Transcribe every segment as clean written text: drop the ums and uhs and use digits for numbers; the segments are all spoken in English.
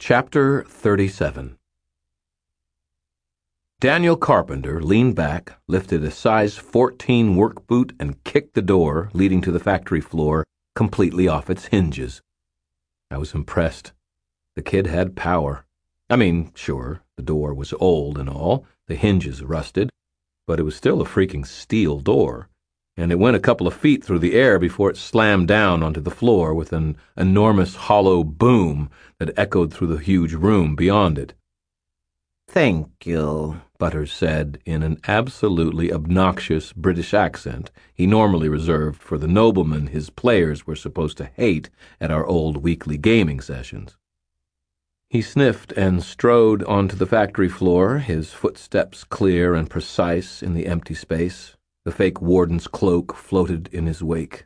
Chapter 37. Daniel Carpenter leaned back, lifted a size 14 work boot, and kicked the door leading to the factory floor completely off its hinges. I was impressed. The kid had power. Sure, the door was old and all, the hinges rusted, but it was still a freaking steel door, and it went a couple of feet through the air before it slammed down onto the floor with an enormous hollow boom that echoed through the huge room beyond it. "Thank you," Butters said in an absolutely obnoxious British accent he normally reserved for the noblemen his players were supposed to hate at our old weekly gaming sessions. He sniffed and strode onto the factory floor, his footsteps clear and precise in the empty space. The fake warden's cloak floated in his wake.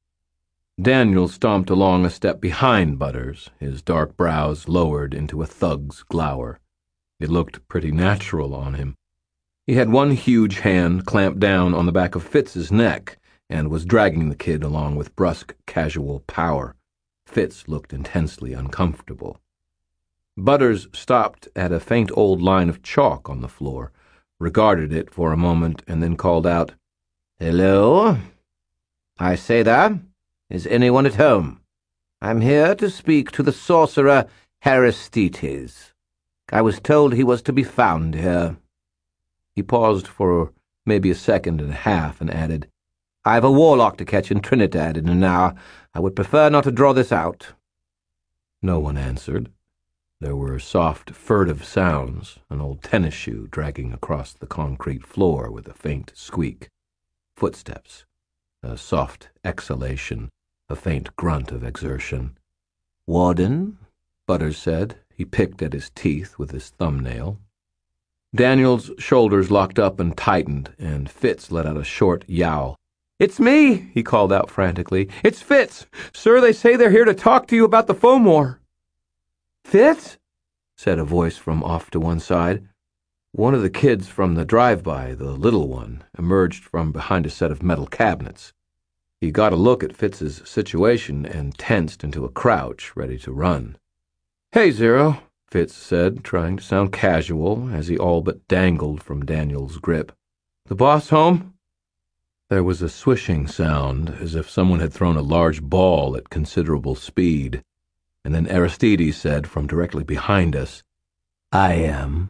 Daniel stomped along a step behind Butters, his dark brows lowered into a thug's glower. It looked pretty natural on him. He had one huge hand clamped down on the back of Fitz's neck and was dragging the kid along with brusque, casual power. Fitz looked intensely uncomfortable. Butters stopped at a faint old line of chalk on the floor, regarded it for a moment, and then called out, "Hello? I say there, is anyone at home? I'm here to speak to the sorcerer Aristides. I was told he was to be found here." He paused for maybe a second and a half and added, "I've a warlock to catch in Trinidad in an hour. I would prefer not to draw this out." No one answered. There were soft, furtive sounds, an old tennis shoe dragging across the concrete floor with a faint squeak. Footsteps, a soft exhalation, a faint grunt of exertion. "Warden?" Butters said. He picked at his teeth with his thumbnail. Daniel's shoulders locked up and tightened, and Fitz let out a short yowl. "It's me," he called out frantically. "It's Fitz. Sir, they say they're here to talk to you about the Fomor." "Fitz?" said a voice from off to one side. One of the kids from the drive-by, the little one, emerged from behind a set of metal cabinets. He got a look at Fitz's situation and tensed into a crouch, ready to run. "Hey, Zero," Fitz said, trying to sound casual as he all but dangled from Daniel's grip. "The boss home?" There was a swishing sound, as if someone had thrown a large ball at considerable speed, and then Aristides said from directly behind us, "I am."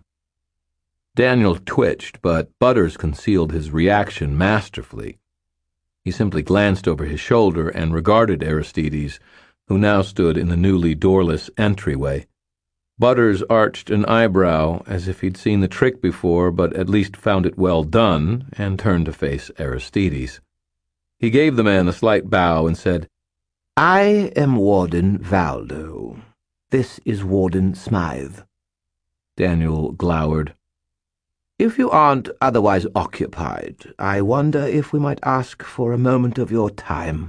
Daniel twitched, but Butters concealed his reaction masterfully. He simply glanced over his shoulder and regarded Aristides, who now stood in the newly doorless entryway. Butters arched an eyebrow as if he'd seen the trick before, but at least found it well done, and turned to face Aristides. He gave the man a slight bow and said, "I am Warden Valdo. This is Warden Smythe." Daniel glowered. "If you aren't otherwise occupied, I wonder if we might ask for a moment of your time."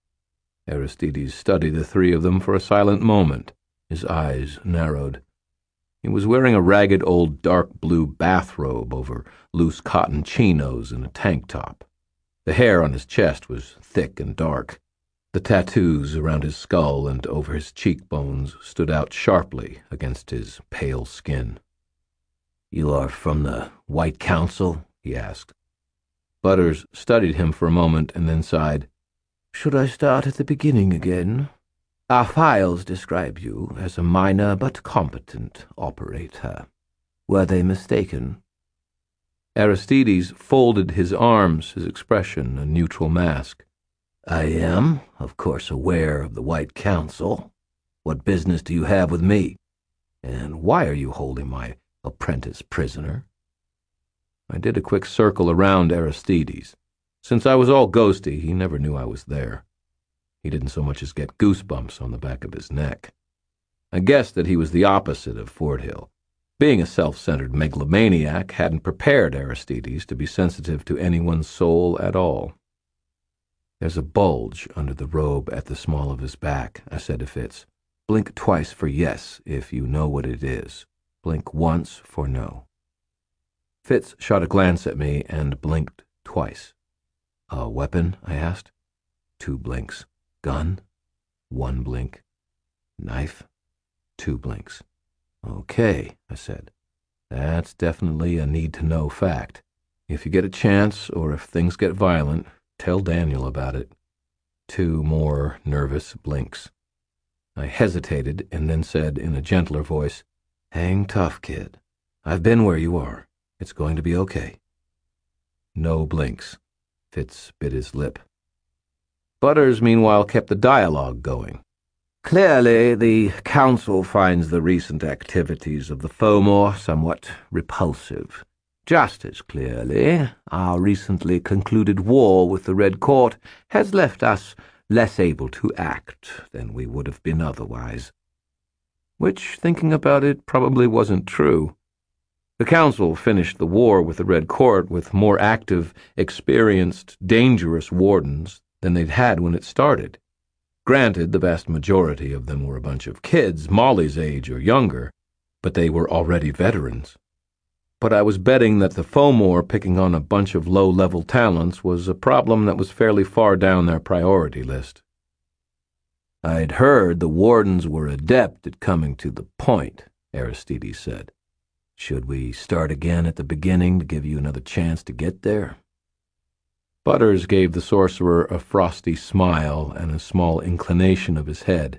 Aristides studied the three of them for a silent moment. His eyes narrowed. He was wearing a ragged old dark blue bathrobe over loose cotton chinos and a tank top. The hair on his chest was thick and dark. The tattoos around his skull and over his cheekbones stood out sharply against his pale skin. "You are from the White Council?" he asked. Butters studied him for a moment and then sighed. "Should I start at the beginning again? Our files describe you as a minor but competent operator. Were they mistaken?" Aristides folded his arms, his expression a neutral mask. "I am, of course, aware of the White Council. What business do you have with me? And why are you holding my apprentice prisoner?" I did a quick circle around Aristides. Since I was all ghosty, he never knew I was there. He didn't so much as get goosebumps on the back of his neck. I guessed that he was the opposite of Fordhill. Being a self-centered megalomaniac hadn't prepared Aristides to be sensitive to anyone's soul at all. "There's a bulge under the robe at the small of his back," I said to Fitz. "Blink twice for yes if you know what it is. Blink once for no." Fitz shot a glance at me and blinked twice. "A weapon?" I asked. 2 blinks. "Gun?" 1 blink. "Knife?" 2 blinks. Okay, I said. That's definitely a need-to-know fact. If you get a chance, or if things get violent, tell Daniel about it. 2 more nervous blinks. I hesitated and then said in a gentler voice, "Hang tough, kid. I've been where you are. It's going to be okay." No blinks. Fitz bit his lip. Butters, meanwhile, kept the dialogue going. "Clearly, the Council finds the recent activities of the Fomor somewhat repulsive. Just as clearly, our recently concluded war with the Red Court has left us less able to act than we would have been otherwise." Which, thinking about it, probably wasn't true. The Council finished the war with the Red Court with more active, experienced, dangerous wardens than they'd had when it started. Granted, the vast majority of them were a bunch of kids, Molly's age or younger, but they were already veterans. But I was betting that the Fomor picking on a bunch of low-level talents was a problem that was fairly far down their priority list. "I'd heard the wardens were adept at coming to the point," Aristides said. "Should we start again at the beginning to give you another chance to get there?" Butters gave the sorcerer a frosty smile and a small inclination of his head.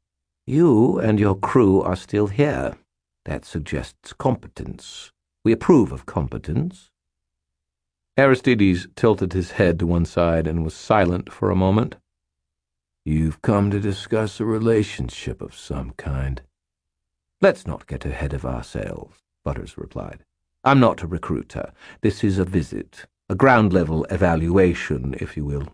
"You and your crew are still here. That suggests competence. We approve of competence." Aristides tilted his head to one side and was silent for a moment. "You've come to discuss a relationship of some kind." "Let's not get ahead of ourselves," Butters replied. "I'm not a recruiter. This is a visit, a ground-level evaluation, if you will."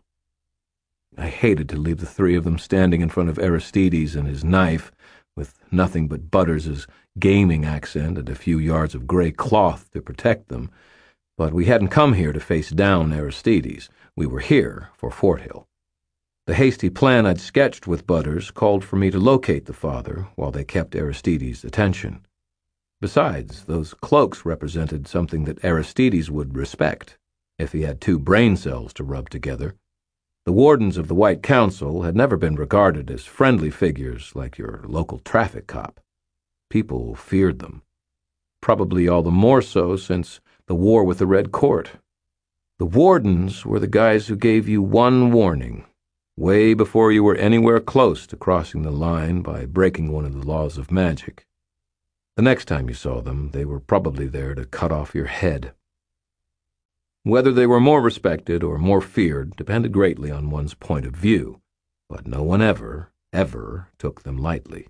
I hated to leave the 3 of them standing in front of Aristides and his knife, with nothing but Butters's gaming accent and a few yards of gray cloth to protect them, but we hadn't come here to face down Aristides. We were here for Fort Hill. The hasty plan I'd sketched with Butters called for me to locate the father while they kept Aristides' attention. Besides, those cloaks represented something that Aristides would respect, if he had 2 brain cells to rub together. The wardens of the White Council had never been regarded as friendly figures like your local traffic cop. People feared them. Probably all the more so since the war with the Red Court. The wardens were the guys who gave you one warning, way before you were anywhere close to crossing the line by breaking one of the laws of magic. The next time you saw them, they were probably there to cut off your head. Whether they were more respected or more feared depended greatly on one's point of view, but no one ever took them lightly.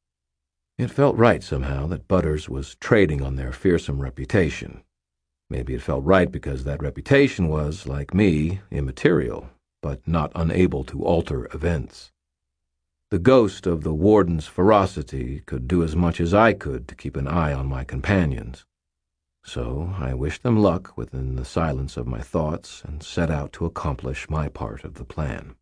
It felt right somehow that Butters was trading on their fearsome reputation. Maybe it felt right because that reputation was, like me, immaterial, but not unable to alter events. The ghost of the warden's ferocity could do as much as I could to keep an eye on my companions. So I wished them luck within the silence of my thoughts and set out to accomplish my part of the plan.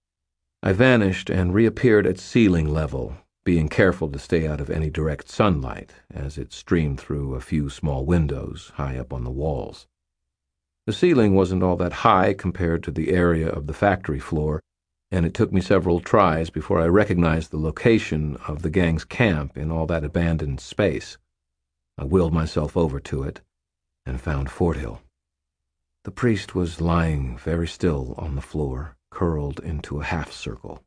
I vanished and reappeared at ceiling level, being careful to stay out of any direct sunlight as it streamed through a few small windows high up on the walls. The ceiling wasn't all that high compared to the area of the factory floor, and it took me several tries before I recognized the location of the gang's camp in all that abandoned space. I willed myself over to it and found Fort Hill. The priest was lying very still on the floor, curled into a half-circle.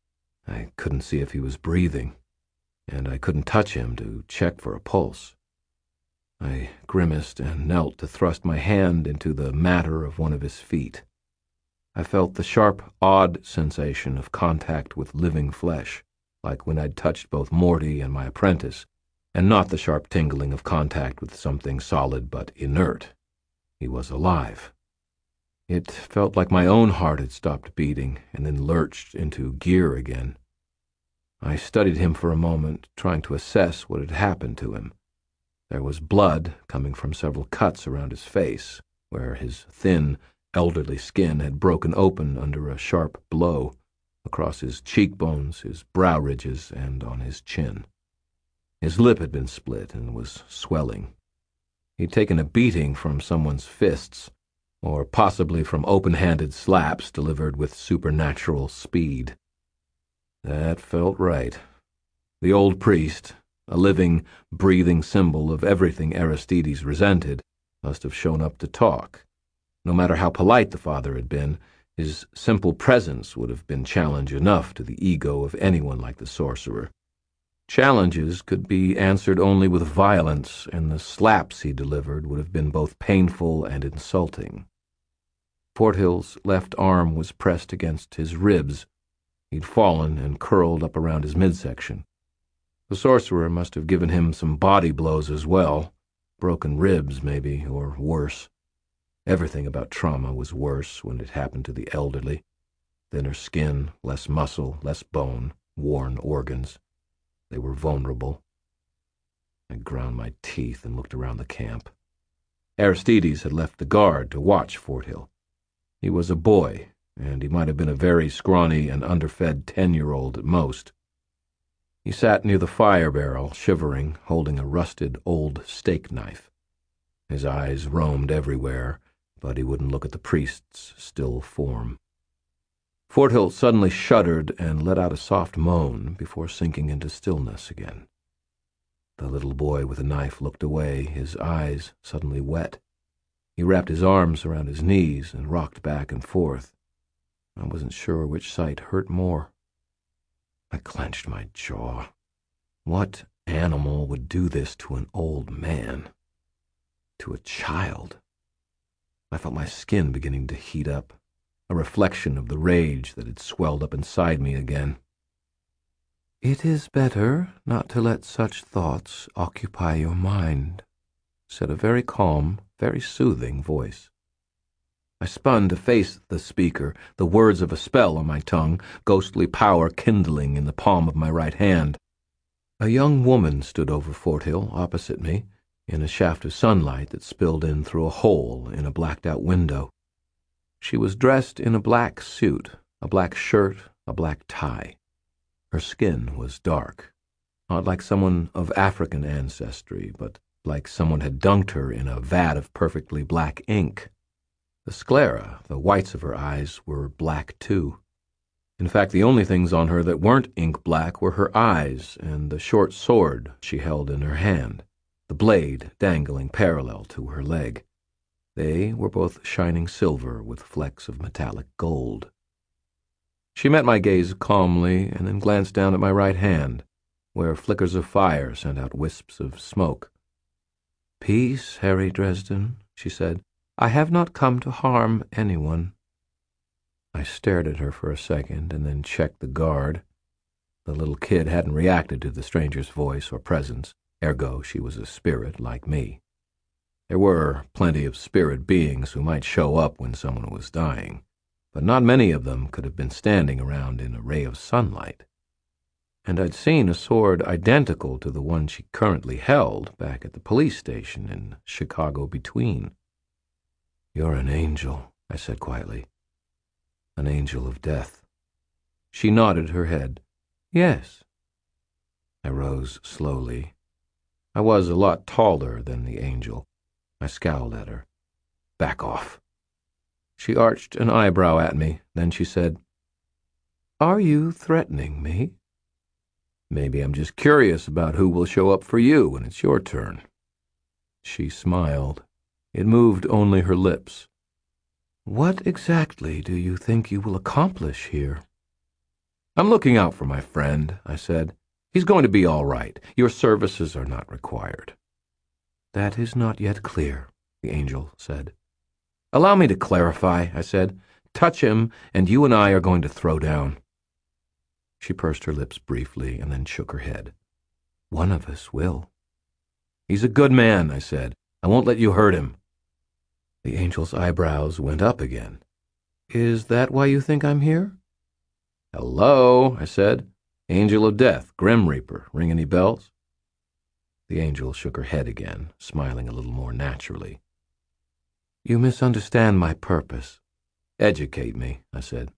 I couldn't see if he was breathing, and I couldn't touch him to check for a pulse. I grimaced and knelt to thrust my hand into the matter of one of his feet. I felt the sharp, odd sensation of contact with living flesh, like when I'd touched both Morty and my apprentice, and not the sharp tingling of contact with something solid but inert. He was alive. It felt like my own heart had stopped beating and then lurched into gear again. I studied him for a moment, trying to assess what had happened to him. There was blood coming from several cuts around his face, where his thin, elderly skin had broken open under a sharp blow, across his cheekbones, his brow ridges, and on his chin. His lip had been split and was swelling. He'd taken a beating from someone's fists, or possibly from open-handed slaps delivered with supernatural speed. That felt right. The old priest, a living, breathing symbol of everything Aristides resented, must have shown up to talk. No matter how polite the father had been, his simple presence would have been challenge enough to the ego of anyone like the sorcerer. Challenges could be answered only with violence, and the slaps he delivered would have been both painful and insulting. Forthill's left arm was pressed against his ribs. He'd fallen and curled up around his midsection. The sorcerer must have given him some body blows as well. Broken ribs, maybe, or worse. Everything about trauma was worse when it happened to the elderly. Thinner skin, less muscle, less bone, worn organs. They were vulnerable. I ground my teeth and looked around the camp. Aristides had left the guard to watch Forthill. He was a boy, and he might have been a very scrawny and underfed 10-year-old at most. He sat near the fire barrel, shivering, holding a rusted old steak knife. His eyes roamed everywhere, but he wouldn't look at the priest's still form. Forthill suddenly shuddered and let out a soft moan before sinking into stillness again. The little boy with the knife looked away, his eyes suddenly wet. He wrapped his arms around his knees and rocked back and forth. I wasn't sure which sight hurt more. I clenched my jaw. What animal would do this to an old man? To a child? I felt my skin beginning to heat up, a reflection of the rage that had swelled up inside me again. "It is better not to let such thoughts occupy your mind," said a very calm, very soothing voice. I spun to face the speaker, the words of a spell on my tongue, ghostly power kindling in the palm of my right hand. A young woman stood over Forthill, opposite me, in a shaft of sunlight that spilled in through a hole in a blacked-out window. She was dressed in a black suit, a black shirt, a black tie. Her skin was dark, not like someone of African ancestry, but like someone had dunked her in a vat of perfectly black ink. The sclera, the whites of her eyes, were black too. In fact, the only things on her that weren't ink black were her eyes and the short sword she held in her hand, the blade dangling parallel to her leg. They were both shining silver with flecks of metallic gold. She met my gaze calmly and then glanced down at my right hand, where flickers of fire sent out wisps of smoke. "Peace, Harry Dresden," she said. "I have not come to harm anyone." I stared at her for a second and then checked the guard. The little kid hadn't reacted to the stranger's voice or presence, ergo she was a spirit like me. There were plenty of spirit beings who might show up when someone was dying, but not many of them could have been standing around in a ray of sunlight. And I'd seen a sword identical to the one she currently held back at the police station in Chicago Between. "You're an angel," I said quietly. "An angel of death." She nodded her head. "Yes." I rose slowly. I was a lot taller than the angel. I scowled at her. "Back off." She arched an eyebrow at me. Then she said, "Are you threatening me?" "Maybe I'm just curious about who will show up for you when it's your turn." She smiled. It moved only her lips. "What exactly do you think you will accomplish here?" "I'm looking out for my friend," I said. "He's going to be all right. Your services are not required." "That is not yet clear," the angel said. "Allow me to clarify," I said. "Touch him, and you and I are going to throw down." She pursed her lips briefly and then shook her head. "One of us will." "He's a good man," I said. "I won't let you hurt him." The angel's eyebrows went up again. "Is that why you think I'm here?" "Hello," I said. "Angel of Death, Grim Reaper, ring any bells?" The angel shook her head again, smiling a little more naturally. "You misunderstand my purpose." "Educate me," I said.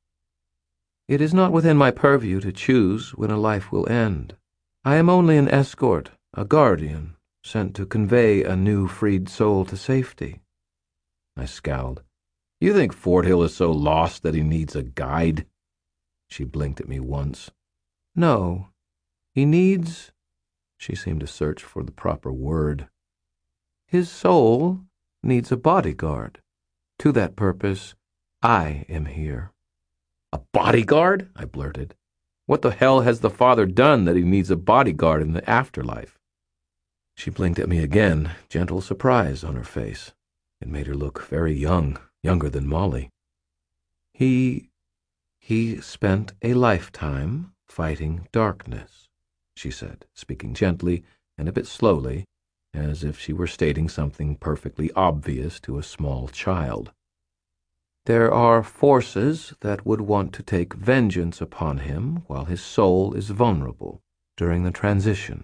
"It is not within my purview to choose when a life will end. I am only an escort, a guardian, sent to convey a new freed soul to safety." I scowled. "You think Forthill is so lost that he needs a guide?" She blinked at me once. "No, he needs She seemed to search for the proper word. His soul needs a bodyguard. To that purpose, I am here. A bodyguard? I blurted. What the hell has the father done that he needs a bodyguard in the afterlife? She blinked at me again, gentle surprise on her face. It made her look very young, younger than Molly. He spent a lifetime fighting darkness, she said, speaking gently and a bit slowly, as if she were stating something perfectly obvious to a small child. There are forces that would want to take vengeance upon him while his soul is vulnerable during the transition.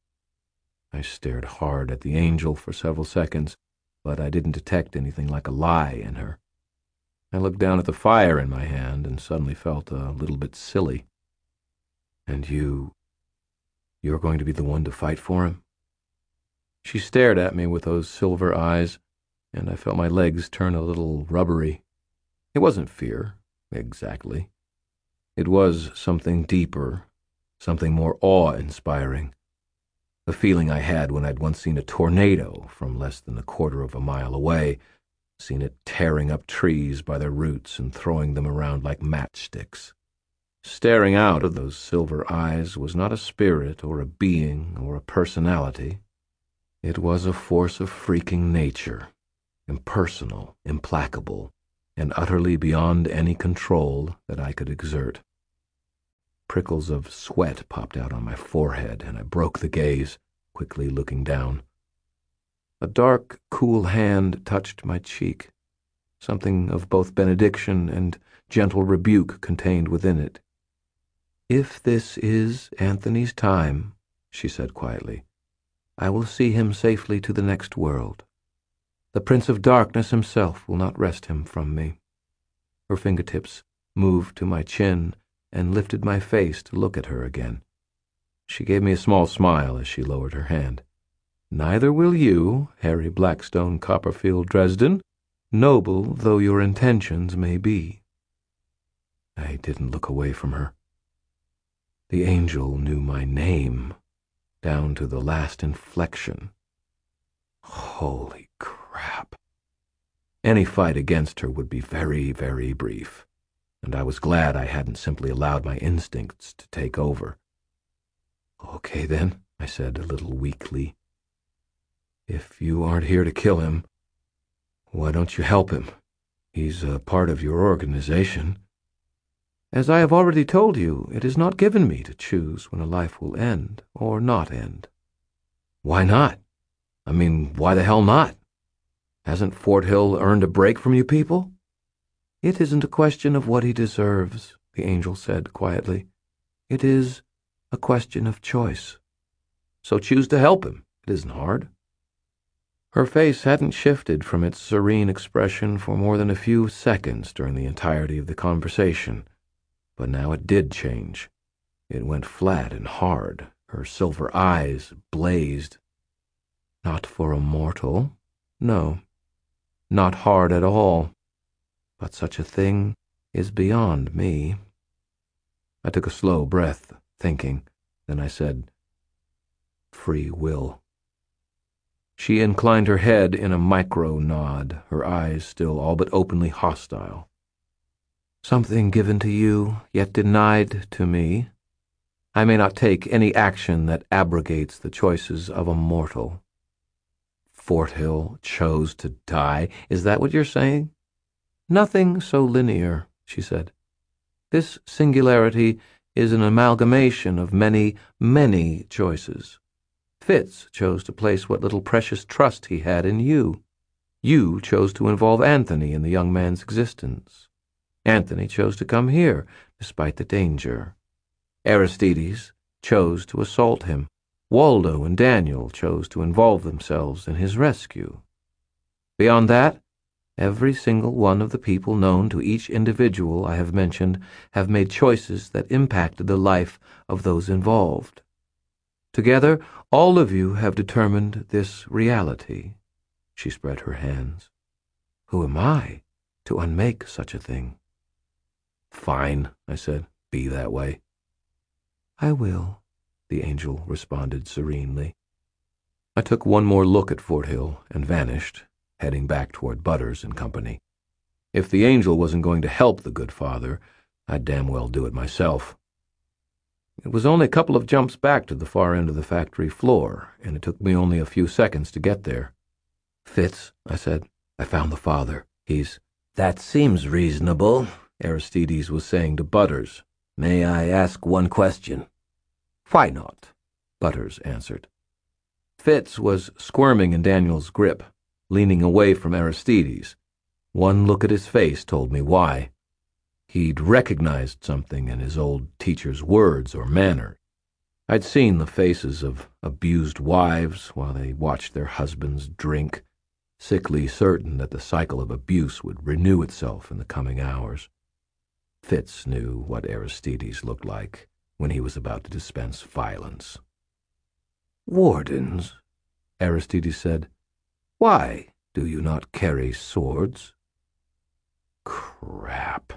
I stared hard at the angel for several seconds, but I didn't detect anything like a lie in her. I looked down at the fire in my hand and suddenly felt a little bit silly. And you're going to be the one to fight for him? She stared at me with those silver eyes, and I felt my legs turn a little rubbery. It wasn't fear, exactly. It was something deeper, something more awe-inspiring. The feeling I had when I'd once seen a tornado from less than a quarter of a mile away, seen it tearing up trees by their roots and throwing them around like matchsticks. Staring out of those silver eyes was not a spirit or a being or a personality. It was a force of freaking nature, impersonal, implacable, and utterly beyond any control that I could exert. Prickles of sweat popped out on my forehead, and I broke the gaze, quickly looking down. A dark, cool hand touched my cheek, something of both benediction and gentle rebuke contained within it. "If this is Anthony's time," she said quietly, "I will see him safely to the next world. The Prince of Darkness himself will not wrest him from me." Her fingertips moved to my chin and lifted my face to look at her again. She gave me a small smile as she lowered her hand. "Neither will you, Harry Blackstone Copperfield Dresden, noble though your intentions may be." I didn't look away from her. The angel knew my name, down to the last inflection. Holy crap. Any fight against her would be very, very brief, and I was glad I hadn't simply allowed my instincts to take over. "Okay, then," I said a little weakly. "If you aren't here to kill him, why don't you help him? He's a part of your organization." "As I have already told you, it is not given me to choose when a life will end or not end." "Why not? I mean, why the hell not? Hasn't Fort Hill earned a break from you people?" "It isn't a question of what he deserves," the angel said quietly. "It is a question of choice. So choose to help him. It isn't hard." Her face hadn't shifted from its serene expression for more than a few seconds during the entirety of the conversation, but now it did change. It went flat and hard. Her silver eyes blazed. "Not for a mortal, no. Not hard at all. But such a thing is beyond me." I took a slow breath, thinking. Then I said, "Free will." She inclined her head in a micro-nod, her eyes still all but openly hostile. "Something given to you, yet denied to me. I may not take any action that abrogates the choices of a mortal." Fort Hill chose to die? Is that what you're saying? "Nothing so linear," she said. "This singularity is an amalgamation of many, many choices. Fitz chose to place what little precious trust he had in you. You chose to involve Anthony in the young man's existence. Anthony chose to come here, despite the danger. Aristides chose to assault him. Waldo and Daniel chose to involve themselves in his rescue. Beyond that, every single one of the people known to each individual I have mentioned have made choices that impacted the life of those involved. Together, all of you have determined this reality." She spread her hands. "Who am I to unmake such a thing?" "Fine," I said. "Be that way." "I will. the angel responded serenely. I took one more look at Forthill and vanished, heading back toward Butters and company. If the angel wasn't going to help the good father, I'd damn well do it myself. It was only a couple of jumps back to the far end of the factory floor, and it took me only a few seconds to get there. "Fitz," I said, "I found the father. He's—" "That seems reasonable," Aristides was saying to Butters. "May I ask one question?" "Why not?" Butters answered. Fitz was squirming in Daniel's grip, leaning away from Aristides. One look at his face told me why. He'd recognized something in his old teacher's words or manner. I'd seen the faces of abused wives while they watched their husbands drink, sickly certain that the cycle of abuse would renew itself in the coming hours. Fitz knew what Aristides looked like when he was about to dispense violence. "Wardens," Aristides said, "why do you not carry swords?" Crap.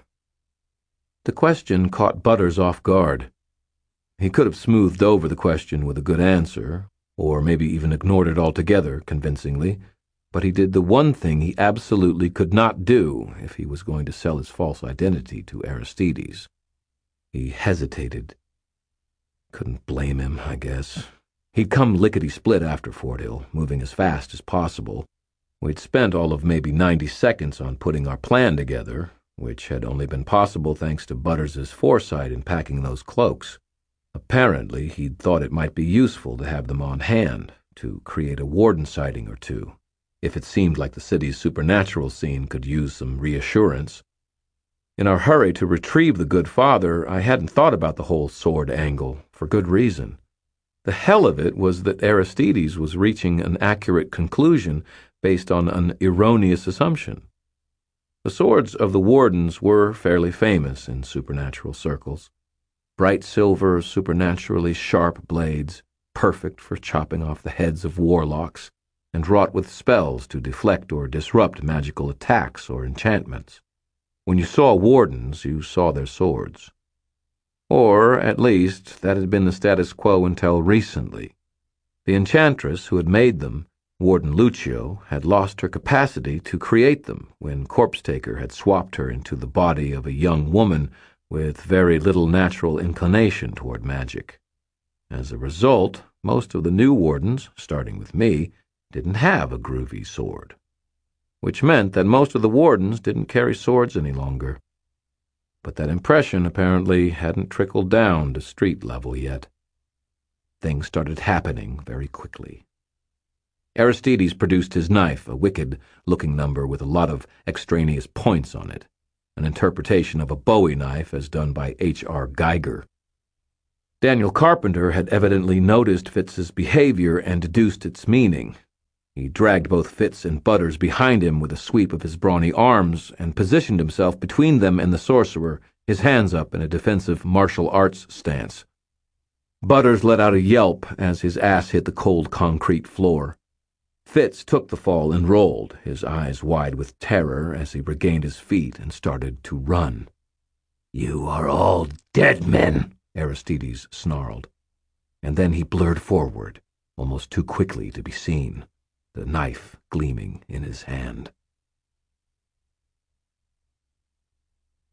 The question caught Butters off guard. He could have smoothed over the question with a good answer, or maybe even ignored it altogether convincingly, but he did the one thing he absolutely could not do if he was going to sell his false identity to Aristides. He hesitated. Couldn't blame him, I guess. He'd come lickety-split after Forthill, moving as fast as possible. We'd spent all of maybe 90 seconds on putting our plan together, which had only been possible thanks to Butters's foresight in packing those cloaks. Apparently, he'd thought it might be useful to have them on hand, to create a warden sighting or two, if it seemed like the city's supernatural scene could use some reassurance. In our hurry to retrieve the good father, I hadn't thought about the whole sword angle, for good reason. The hell of it was that Aristides was reaching an accurate conclusion based on an erroneous assumption. The swords of the wardens were fairly famous in supernatural circles. Bright silver, supernaturally sharp blades, perfect for chopping off the heads of warlocks, and wrought with spells to deflect or disrupt magical attacks or enchantments. When you saw wardens, you saw their swords. Or, at least, that had been the status quo until recently. The enchantress who had made them, Warden Lucio, had lost her capacity to create them when Corpse-Taker had swapped her into the body of a young woman with very little natural inclination toward magic. As a result, most of the new wardens, starting with me, didn't have a groovy sword, which meant that most of the wardens didn't carry swords any longer. But that impression apparently hadn't trickled down to street level yet. Things started happening very quickly. Aristides produced his knife, a wicked-looking number with a lot of extraneous points on it, an interpretation of a Bowie knife as done by H.R. Geiger. Daniel Carpenter had evidently noticed Fitz's behavior and deduced its meaning. He dragged both Fitz and Butters behind him with a sweep of his brawny arms and positioned himself between them and the sorcerer, his hands up in a defensive martial arts stance. Butters let out a yelp as his ass hit the cold concrete floor. Fitz took the fall and rolled, his eyes wide with terror as he regained his feet and started to run. "You are all dead men," Aristides snarled. And then he blurred forward, almost too quickly to be seen, the knife gleaming in his hand.